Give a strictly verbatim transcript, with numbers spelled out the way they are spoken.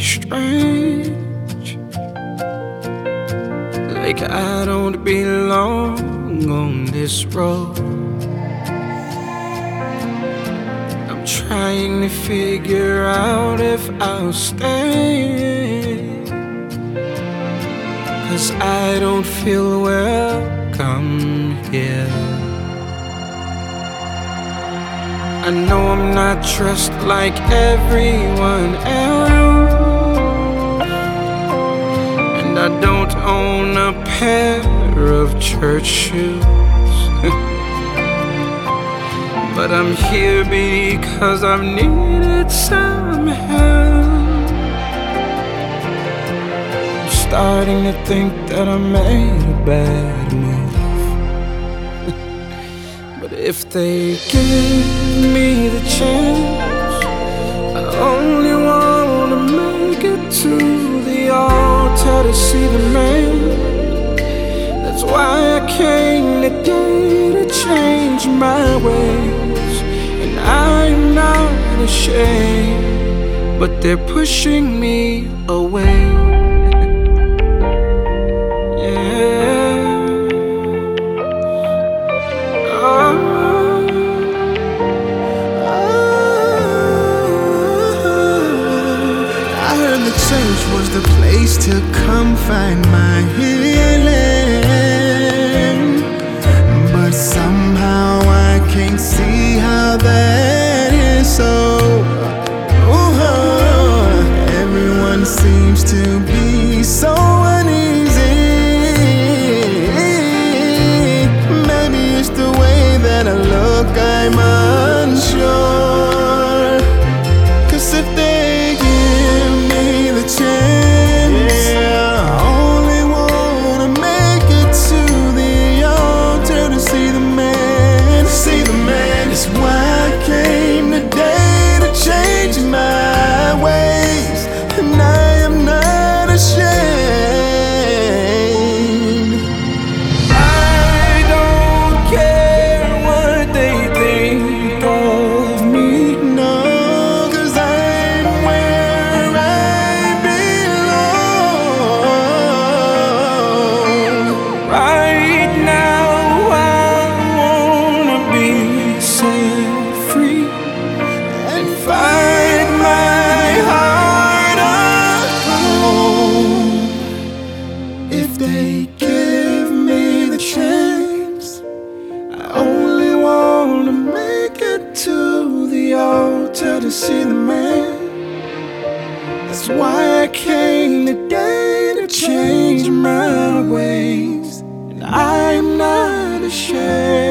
strange, like I don't belong on this road. I'm trying to figure out if I'll stay, 'cause I don't feel welcome here. I know I'm not dressed like everyone else, and I don't own a pair of church shoes. But I'm here because I've needed some help. I'm starting to think that I made a bad move. But if they give me the chance, I only wanna make it to the altar to see the man. That's why I came today, to change my ways. And I'm not ashamed, but they're pushing me away. Church was the place to come find my healing, but somehow I can't see how that is so. Ooh, everyone seems to be so uneasy. Maybe it's the way that I look, I'm unsure. 'Cause if they chance, yeah. I only wanna make it to the altar to see the man, see the man. That's why I came today, to change my ways, and I am not ashamed. I don't care what they think of me, no, 'cause I'm where I right now. I wanna be set free and find my heart a home. If they give me the chance, I only wanna make it to the altar to see the man. That's why I came today, to change my ways. I'm not ashamed.